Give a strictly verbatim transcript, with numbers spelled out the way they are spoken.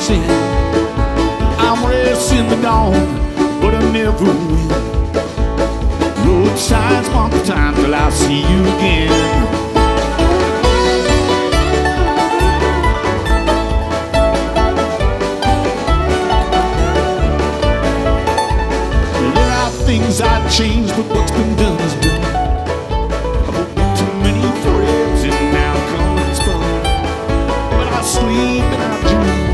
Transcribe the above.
sin. I'm racing the dawn, but I never win. Road signs mark the time till I see you again. Things I'd change, but what's been done